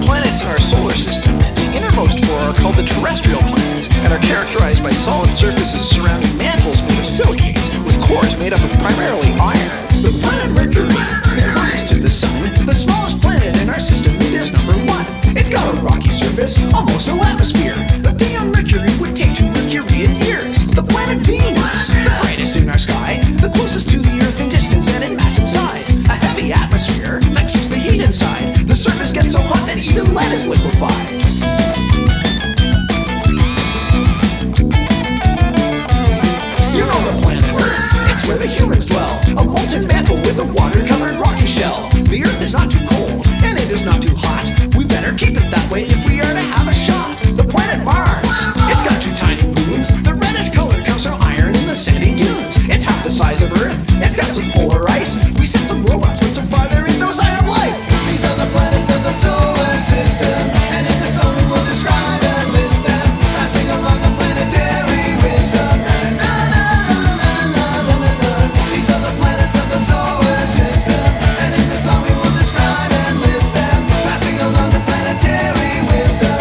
planets in our solar system, the innermost four are called the terrestrial planets and are characterized by solid surfaces surrounding mantles made of silicates, with cores made up of primarily iron. The planet Mercury, the closest to the Sun, the smallest planet in our system, it is number 1. It's got a rocky surface, almost no atmosphere. A day on Mercury would take 2 Mercurian years. The planet Venus, the brightest in our sky, the closest to the Earth in distance and in mass and size. A heavy atmosphere that keeps the heat inside. The surface gets so hot that even lead is liquefied. You know the planet Earth, it's where the humans dwell. A molten mantle with a water-covered rocky shell. The Earth is not too cold, and it is not too hot. We better keep it that way if we are to have a shot. The planet Mars, it's got 2 tiny moons. The reddish color comes from iron in the sandy dunes. It's half the size of Earth, it's got some polar ice. We sent some robots, but so far there is no sign of life. These are the planets of the solar system, and in the song we will describe and list them, passing along the planetary wisdom. These are the planets of the solar system, and in the song we will describe and list them, passing along the planetary wisdom.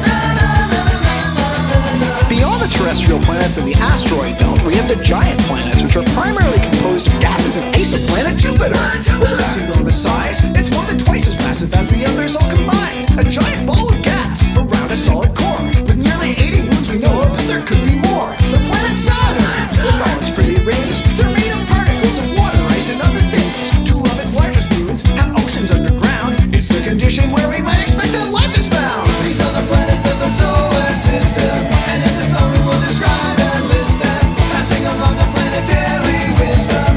Beyond the terrestrial planets and the asteroid belt, we have the giant planets, which are primarily composed of gases and ice. The planet Jupiter, with its enormous size, it's more than twice as massive as the others all combined. A giant ball of gas around a solid core, with nearly 80 moons we know of, but there could be more. The planet Saturn, with all its pretty rings, they're made of particles of water, ice, and other things. 2 of its largest moons have oceans underground. It's the condition where we might expect that life is found. These are the planets of the solar system, and in the song we will describe and list them, passing along the planetary wisdom.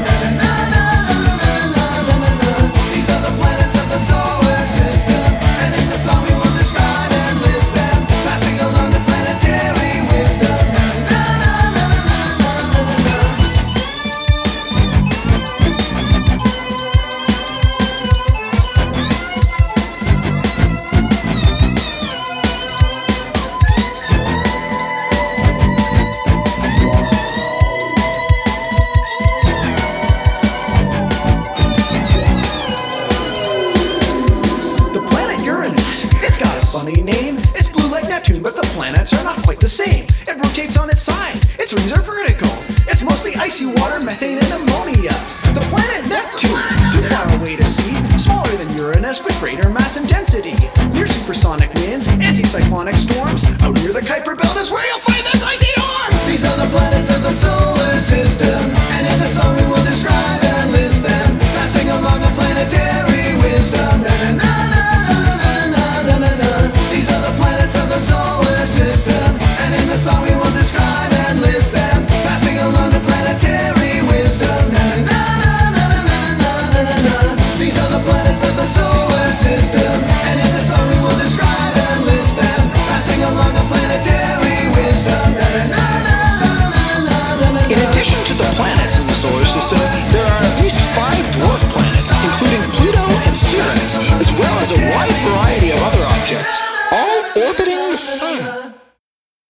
These are the planets of the solar system, and in the song we will describe and list them, passing along the planetary wisdom. The planet Uranus, it's got a funny name. It's blue like Neptune, but the planets are not quite the same. It rotates on its side, its rings are vertical. It's mostly icy water, methane, and ammonia. The planet Neptune, too far away to see, smaller than Uranus, but greater mass and density. Near supersonic winds, anticyclonic storms. Out near the Kuiper Belt is where you'll find this icy arm. These are the planets of the solar system, and in the song we will describe